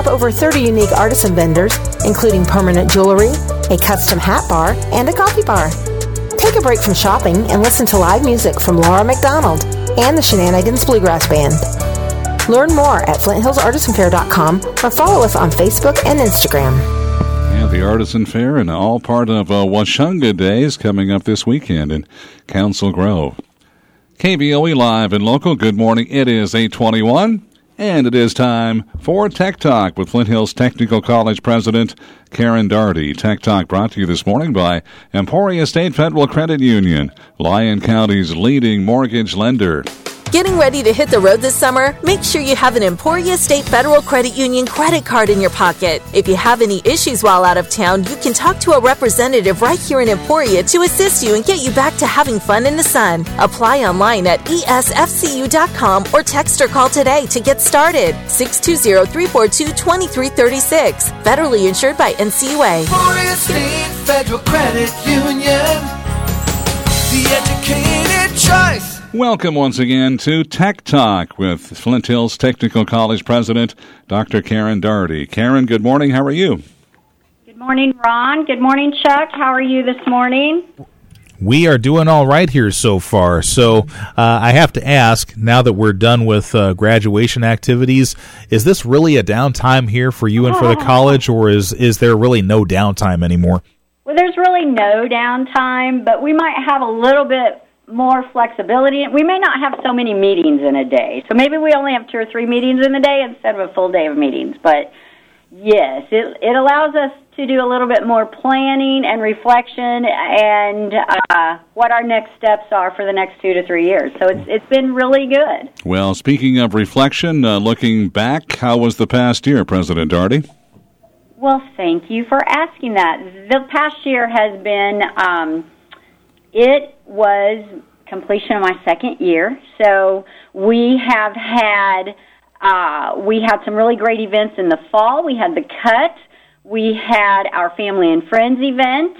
Shop over 30 unique artisan vendors, including permanent jewelry, a custom hat bar, and a coffee bar. Take a break from shopping and listen to live music from Laura McDonald and the Shenanigans Bluegrass Band. Learn more at FlintHillsArtisanFair.com or follow us on Facebook and Instagram. Yeah, the Artisan Fair and all part of Washunga Days coming up this weekend in Council Grove. KBOE Live and Local, good morning. It is 8:21, and it is time for Tech Talk with Flint Hills Technical College President Karen Daugherty. Tech Talk brought to you this morning by Emporia State Federal Credit Union, Lyon County's leading mortgage lender. Getting ready to hit the road this summer? Make sure you have an Emporia State Federal Credit Union credit card in your pocket. If you have any issues while out of town, you can talk to a representative right here in Emporia to assist you and get you back to having fun in the sun. Apply online at esfcu.com or text or call today to get started. 620-342-2336. Federally insured by NCUA. Emporia State Federal Credit Union, the educated choice. Welcome once again to Tech Talk with Flint Hills Technical College President Dr. Karen Daugherty. Karen, good morning. How are you? Good morning, Ron. Good morning, Chuck. How are you this morning? We are doing all right here so far. So I have to ask, now that we're done with graduation activities, is this really a downtime here for you and for the college, or is there really no downtime anymore? Well, there's really no downtime, but we might have a little bit more flexibility. We may not have so many meetings in a day. So maybe we only have 2 or 3 meetings in a day instead of a full day of meetings. But yes, it allows us to do a little bit more planning and reflection and what our next steps are for the next 2 to 3 years. So it's been really good. Well, speaking of reflection, looking back, how was the past year, President Daugherty? Well, thank you for asking that. The past year has been, it was completion of my second year. So we have had some really great events in the fall. We had the Cut. We had our Family and Friends event.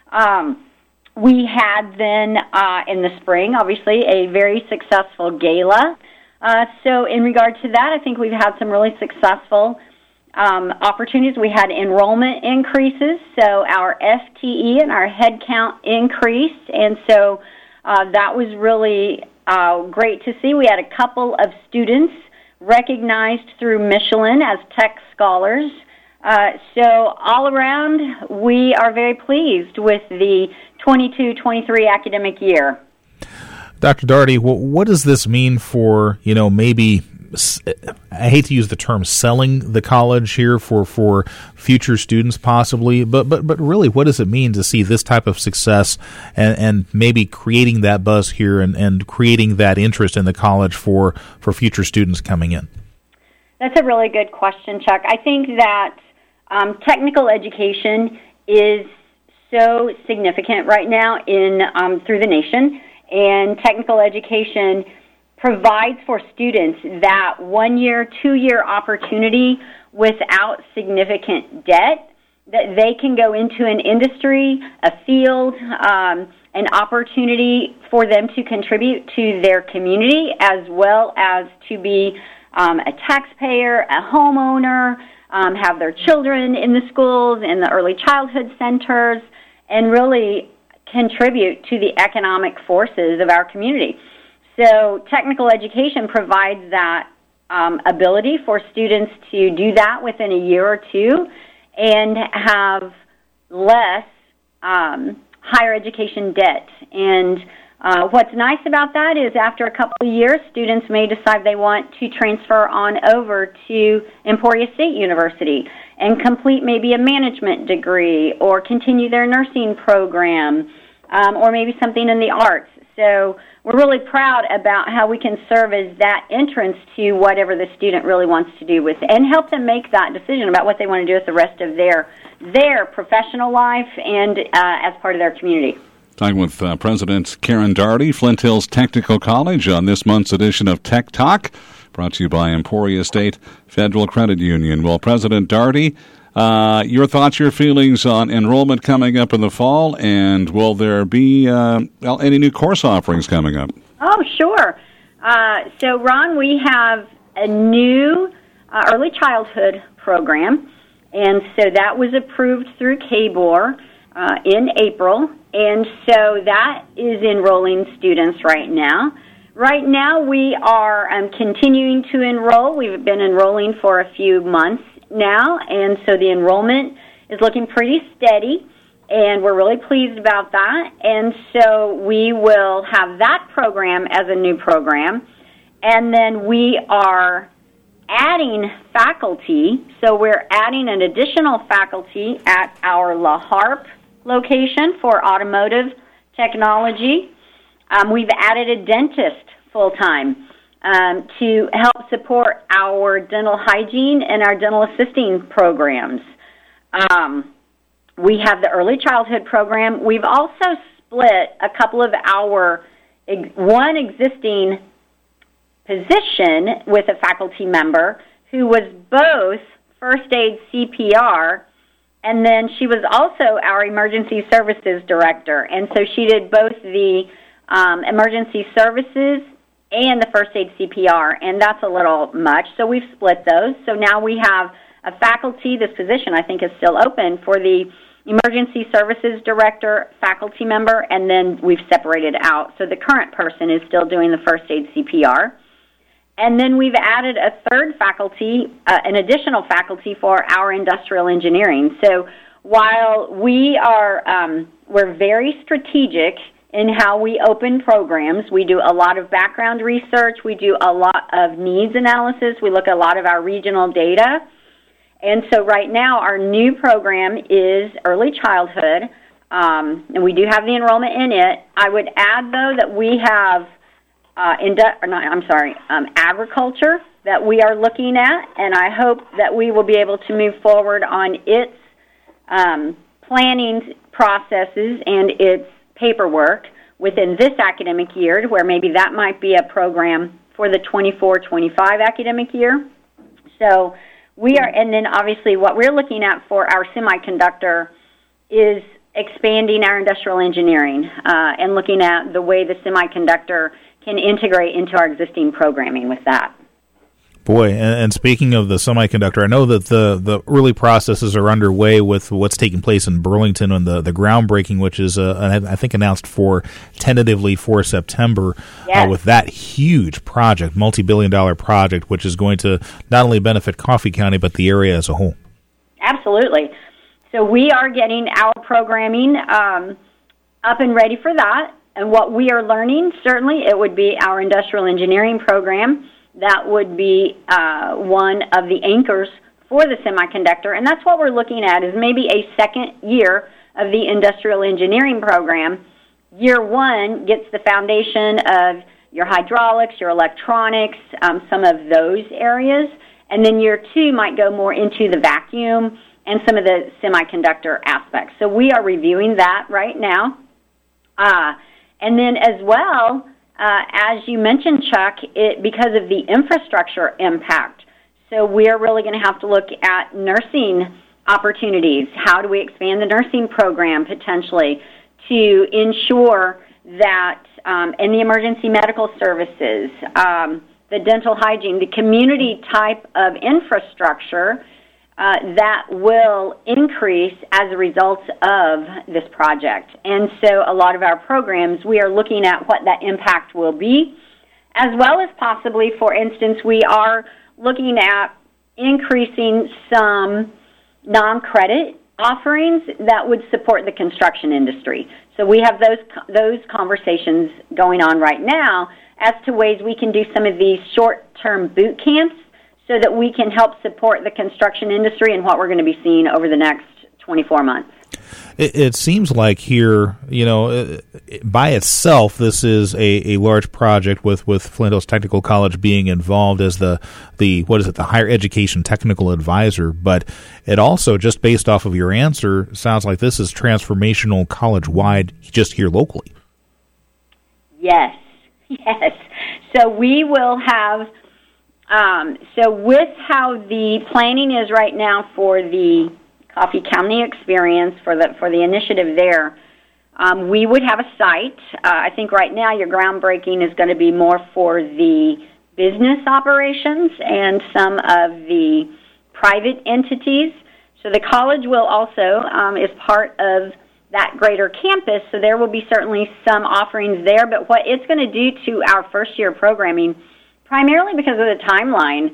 We had then in the spring, obviously, a very successful gala. So in regard to that, I think we've had some really successful opportunities. We had enrollment increases, so our FTE and our head count increased, and so that was really great to see. We had a couple of students recognized through Michelin as tech scholars. So all around, we are very pleased with the 22-23 academic year. Dr. Daugherty, what does this mean for, maybe, I hate to use the term selling the college here for future students possibly, but really what does it mean to see this type of success and maybe creating that buzz here and creating that interest in the college for future students coming in? That's a really good question, Chuck. I think that technical education is so significant right now through the nation, and technical education provides for students that 1-year, 2-year opportunity without significant debt, that they can go into an industry, a field, an opportunity for them to contribute to their community as well as to be a taxpayer, a homeowner, have their children in the schools, in the early childhood centers, and really contribute to the economic forces of our community. So technical education provides that ability for students to do that within a year or two and have less higher education debt. And what's nice about that is after a couple of years, students may decide they want to transfer on over to Emporia State University and complete maybe a management degree or continue their nursing program or maybe something in the arts. So we're really proud about how we can serve as that entrance to whatever the student really wants to do with and help them make that decision about what they want to do with the rest of their professional life and as part of their community. Talking with President Karen Daugherty, Flint Hills Technical College, on this month's edition of Tech Talk, brought to you by Emporia State Federal Credit Union. Well, President Daugherty, your thoughts, your feelings on enrollment coming up in the fall, and will there be any new course offerings coming up? Oh, sure. So, Ron, we have a new early childhood program. And so that was approved through KBOR in April. And so that is enrolling students right now. Right now we are continuing to enroll. We've been enrolling for a few months now, and so the enrollment is looking pretty steady, and we're really pleased about that. And so we will have that program as a new program, and then we are adding faculty. So we're adding an additional faculty at our La Harpe location for automotive technology. We've added a dentist full-time to help support our dental hygiene and our dental assisting programs. We have the early childhood program. We've also split a couple of our one existing position with a faculty member who was both first aid CPR, and then she was also our emergency services director. And so she did both the emergency services and the first aid CPR, and that's a little much. So we've split those. So now we have a faculty, this position I think is still open, for the emergency services director faculty member, and then we've separated out. So the current person is still doing the first aid CPR. And then we've added a third faculty, an additional faculty for our industrial engineering. So while we are, we're very strategic in how we open programs, we do a lot of background research, we do a lot of needs analysis, we look at a lot of our regional data. And so right now our new program is early childhood, and we do have the enrollment in it. I would add, though, that we have agriculture that we are looking at, and I hope that we will be able to move forward on its planning processes and its paperwork within this academic year, where maybe that might be a program for the 24-25 academic year. So we are, and then obviously what we're looking at for our semiconductor is expanding our industrial engineering and looking at the way the semiconductor can integrate into our existing programming with that. Boy, and speaking of the semiconductor, I know that the early processes are underway with what's taking place in Burlington and the groundbreaking, which is, I think, announced for tentatively for September. Yes. With that huge project, multi-billion-dollar project, which is going to not only benefit Coffee County, but the area as a whole. Absolutely. So we are getting our programming up and ready for that. And what we are learning, certainly, it would be our industrial engineering program. That would be one of the anchors for the semiconductor. And that's what we're looking at, is maybe a second year of the industrial engineering program. Year one gets the foundation of your hydraulics, your electronics, some of those areas. And then year two might go more into the vacuum and some of the semiconductor aspects. So we are reviewing that right now. And then as well, as you mentioned, Chuck, because of the infrastructure impact, so we're really going to have to look at nursing opportunities. How do we expand the nursing program potentially to ensure that, and the emergency medical services, the dental hygiene, the community type of infrastructure that will increase as a result of this project. And so a lot of our programs, we are looking at what that impact will be, as well as possibly, for instance, we are looking at increasing some non-credit offerings that would support the construction industry. So we have those conversations going on right now as to ways we can do some of these short-term boot camps so that we can help support the construction industry and what we're going to be seeing over the next 24 months. It seems like here, by itself, this is a large project with Flint Hills Technical College being involved as the higher education technical advisor. But it also, just based off of your answer, sounds like this is transformational college-wide, just here locally. Yes. So we will have. So with how the planning is right now for the Coffee County experience, for the initiative there, we would have a site. I think right now your groundbreaking is going to be more for the business operations and some of the private entities. So the college will also is part of that greater campus, so there will be certainly some offerings there. But what it's going to do to our first-year programming, primarily because of the timeline,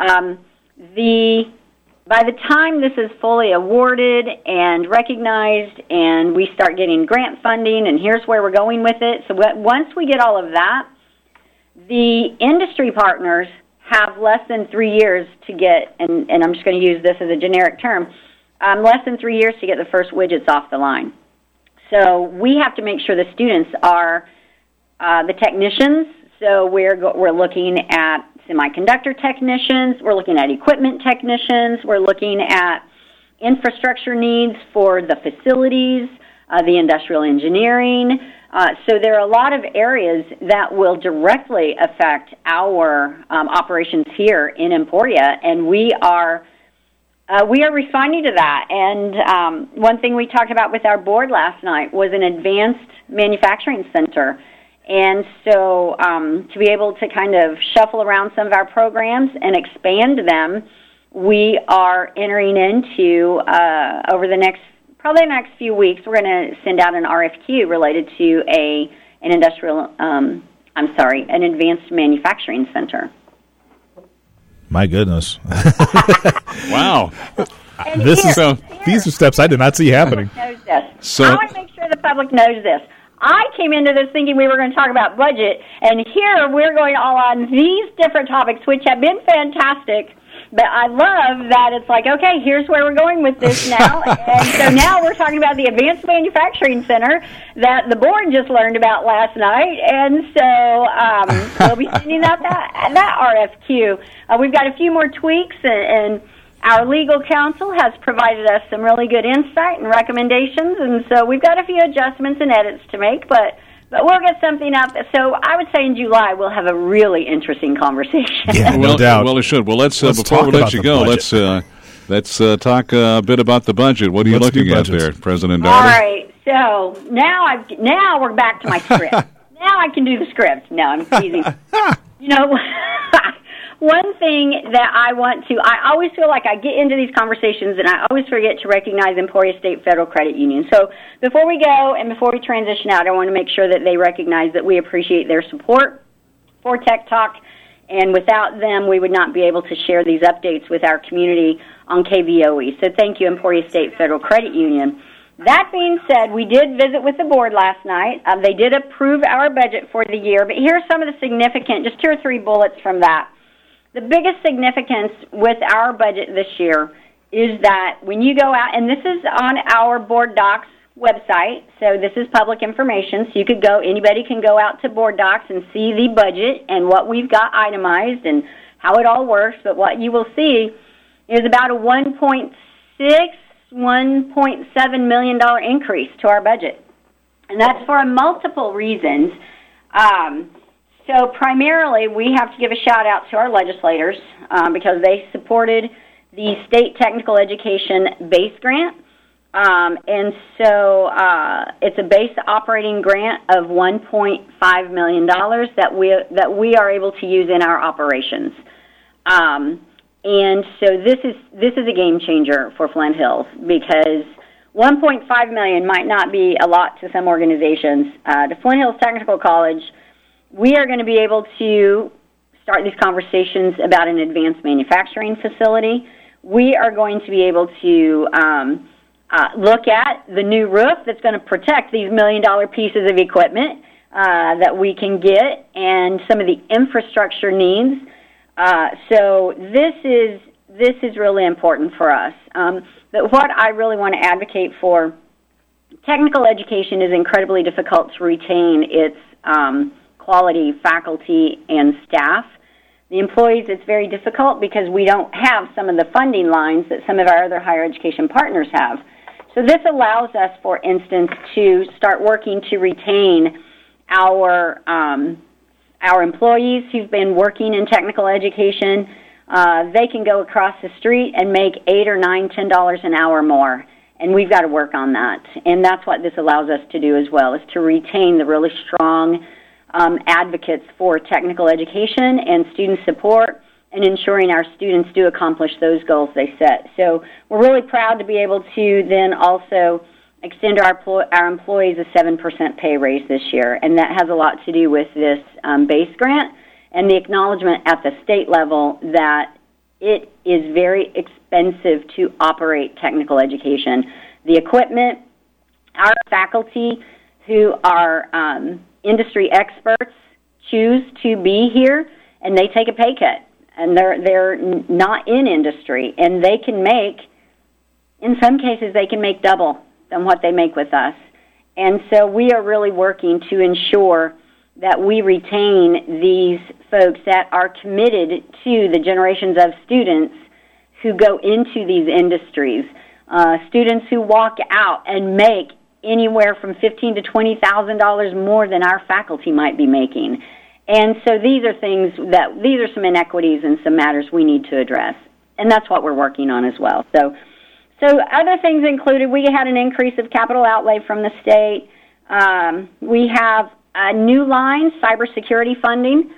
by the time this is fully awarded and recognized and we start getting grant funding and here's where we're going with it, so once we get all of that, the industry partners have less than 3 years to get, and I'm just going to use this as a generic term, less than 3 years to get the first widgets off the line. So we have to make sure the students are the technicians. So we're looking at semiconductor technicians, we're looking at equipment technicians, we're looking at infrastructure needs for the facilities, the industrial engineering. So there are a lot of areas that will directly affect our operations here in Emporia, and we are responding to that. And one thing we talked about with our board last night was an advanced manufacturing center. And so to be able to kind of shuffle around some of our programs and expand them, we are entering into, over the next few weeks, we're going to send out an RFQ related to an advanced manufacturing center. My goodness. Wow. These are steps I did not see happening. So I want to make sure the public knows this. I came into this thinking we were going to talk about budget, and here we're going all on these different topics, which have been fantastic. But I love that it's like, okay, here's where we're going with this now. And so now we're talking about the Advanced Manufacturing Center that the board just learned about last night. And so we'll be sending out that RFQ. We've got a few more tweaks, and our legal counsel has provided us some really good insight and recommendations, and so we've got a few adjustments and edits to make, but we'll get something up. So I would say in July we'll have a really interesting conversation. Yeah, no doubt. Well, it should. Well, let's before we let you go, let's talk a bit about the budget. What are you looking at there, President Darby? All right. So now we're back to my script. Now I can do the script. No, I'm teasing. One thing that I always feel like I get into these conversations and I always forget to recognize Emporia State Federal Credit Union. So before we go and before we transition out, I want to make sure that they recognize that we appreciate their support for Tech Talk, and without them, we would not be able to share these updates with our community on KVOE. So thank you, Emporia State Federal Credit Union. That being said, we did visit with the board last night. They did approve our budget for the year, but here's some of the significant, just 2 or 3 bullets from that. The biggest significance with our budget this year is that when you go out, and this is on our Board Docs website, so this is public information, so anybody can go out to Board Docs and see the budget and what we've got itemized and how it all works, but what you will see is about a $1.7 million increase to our budget. And that's for multiple reasons. So primarily, we have to give a shout-out to our legislators because they supported the State Technical Education Base Grant. And so it's a base operating grant of $1.5 million that we are able to use in our operations. And so this is a game changer for Flint Hills because $1.5 million might not be a lot to some organizations. To Flint Hills Technical College, we are going to be able to start these conversations about an advanced manufacturing facility. We are going to be able to look at the new roof that's going to protect these $1 million pieces of equipment that we can get and some of the infrastructure needs. So this is really important for us. But what I really want to advocate for, technical education is incredibly difficult to retain its quality faculty and staff. The employees, it's very difficult because we don't have some of the funding lines that some of our other higher education partners have. So this allows us, for instance, to start working to retain our employees who've been working in technical education. They can go across the street and make $8 or $9, $10 an hour more. And we've got to work on that. And that's what this allows us to do as well, is to retain the really strong advocates for technical education and student support and ensuring our students do accomplish those goals they set. So we're really proud to be able to then also extend our employees a 7% pay raise this year, and that has a lot to do with this base grant and the acknowledgement at the state level that it is very expensive to operate technical education. The equipment, our faculty who are industry experts choose to be here, and they take a pay cut, and they're not in industry, and they can make, in some cases, they can make double than what they make with us. And so we are really working to ensure that we retain these folks that are committed to the generations of students who go into these industries, students who walk out and make anywhere from $15,000 to $20,000 more than our faculty might be making. And so these are some inequities and some matters we need to address. And that's what we're working on as well. So other things included, we had an increase of capital outlay from the state. We have a new line, cybersecurity funding,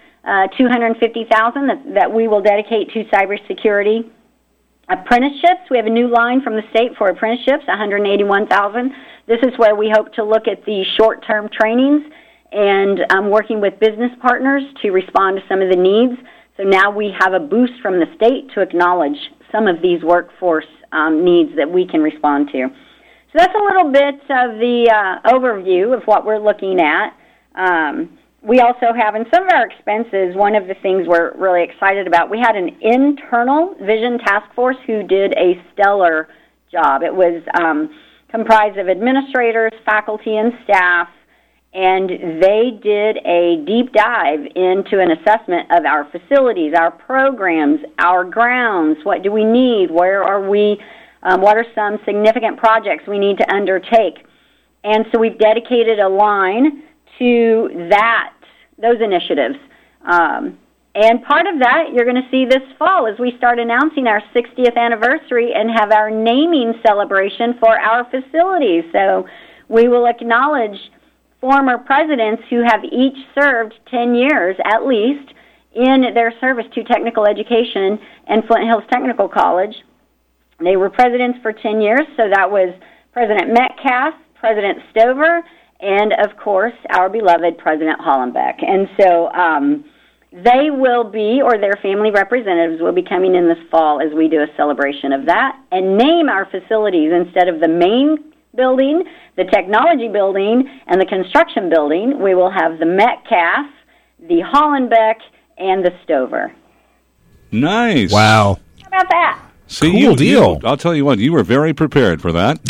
$250,000 that we will dedicate to cybersecurity. Apprenticeships, we have a new line from the state for apprenticeships, $181,000. This is where we hope to look at the short-term trainings and working with business partners to respond to some of the needs. So now we have a boost from the state to acknowledge some of these workforce needs that we can respond to. So that's a little bit of the overview of what we're looking at. We also have, in some of our expenses, one of the things we're really excited about, we had an internal vision task force who did a stellar job. It was comprised of administrators, faculty, and staff, and they did a deep dive into an assessment of our facilities, our programs, our grounds, what do we need, where are we, what are some significant projects we need to undertake. And so we've dedicated a line to those initiatives. And part of that you're going to see this fall as we start announcing our 60th anniversary and have our naming celebration for our facilities. So we will acknowledge former presidents who have each served 10 years at least in their service to technical education and Flint Hills Technical College. They were presidents for 10 years, so that was President Metcalf, President Stover, and, of course, our beloved President Hollenbeck. And so they will be, or their family representatives will be coming in this fall as we do a celebration of that and name our facilities instead of the main building, the technology building, and the construction building. We will have the Metcalf, the Hollenbeck, and the Stover. Nice. Wow. How about that? See, cool deal. I'll tell you what, you were very prepared for that.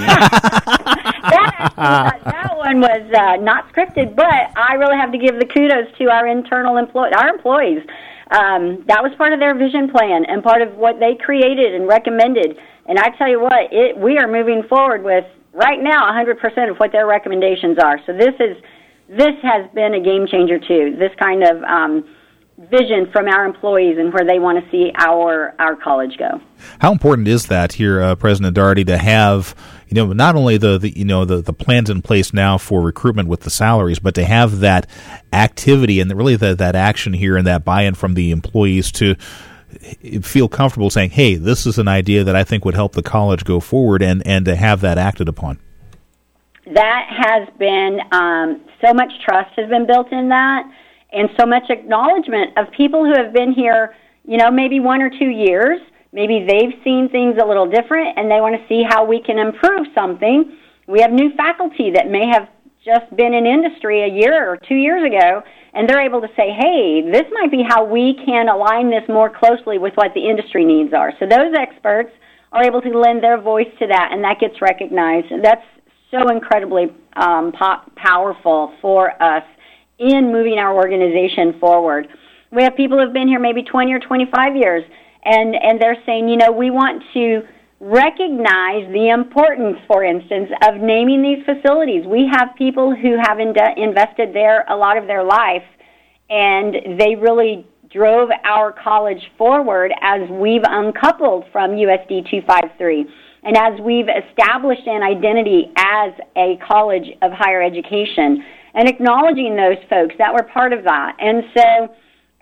That one was not scripted, but I really have to give the kudos to our internal employees. That was part of their vision plan and part of what they created and recommended. And I tell you what, we are moving forward with, right now, 100% of what their recommendations are. So this has been a game changer, too, this kind of vision from our employees and where they want to see our college go. How important is that here, President Daugherty, to have, not only the plans in place now for recruitment with the salaries, but to have that activity and really that action here and that buy-in from the employees to feel comfortable saying, hey, this is an idea that I think would help the college go forward, and to have that acted upon? That has been, so much trust has been built in that, and so much acknowledgement of people who have been here, maybe 1 or 2 years. Maybe they've seen things a little different, and they want to see how we can improve something. We have new faculty that may have just been in industry a year or 2 years ago, and they're able to say, hey, this might be how we can align this more closely with what the industry needs are. So those experts are able to lend their voice to that, and that gets recognized. And that's so incredibly powerful for us in moving our organization forward. We have people who have been here maybe 20 or 25 years, and they're saying, we want to recognize the importance, for instance, of naming these facilities. We have people who have invested there a lot of their life, and they really drove our college forward as we've uncoupled from USD 253, and as we've established an identity as a college of higher education, and acknowledging those folks that were part of that. And so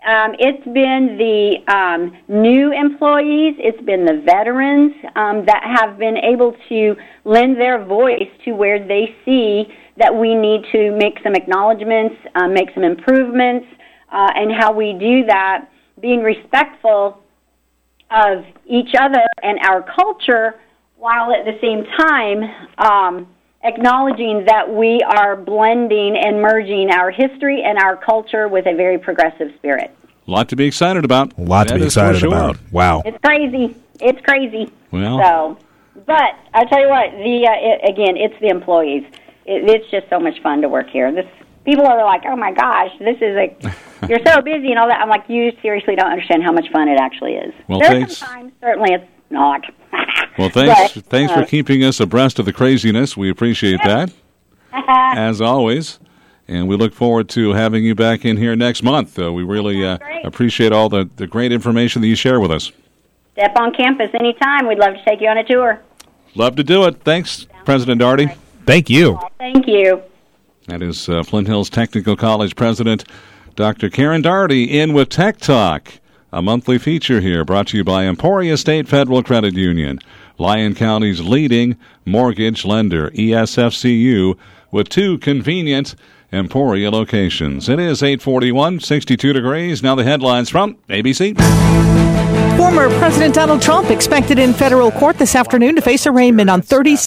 It's been the new employees, it's been the veterans that have been able to lend their voice to where they see that we need to make some acknowledgments, make some improvements, and how we do that, being respectful of each other and our culture, while at the same time acknowledging that we are blending and merging our history and our culture with a very progressive spirit. A lot to be excited about. A lot to be excited about. Wow. It's crazy. It's crazy. Well. But I tell you what, again, it's the employees. It's just so much fun to work here. People are like, oh my gosh, this is you're so busy and all that. I'm like, you seriously don't understand how much fun it actually is. Well, There's sometimes, certainly it's not. Well, thanks for keeping us abreast of the craziness. We appreciate that, as always. And we look forward to having you back in here next month. We really appreciate all the great information that you share with us. Step on campus anytime. We'd love to take you on a tour. Love to do it. Thanks, President Daugherty. Right. Thank you. Thank you. That is Flint Hills Technical College President Dr. Karen Daugherty in with Tech Talk, a monthly feature here brought to you by Emporia State Federal Credit Union, Lyon County's leading mortgage lender, ESFCU, with 2 convenient Emporia locations. It is 8:41, 62 degrees. Now the headlines from ABC. Former President Donald Trump expected in federal court this afternoon to face arraignment on 30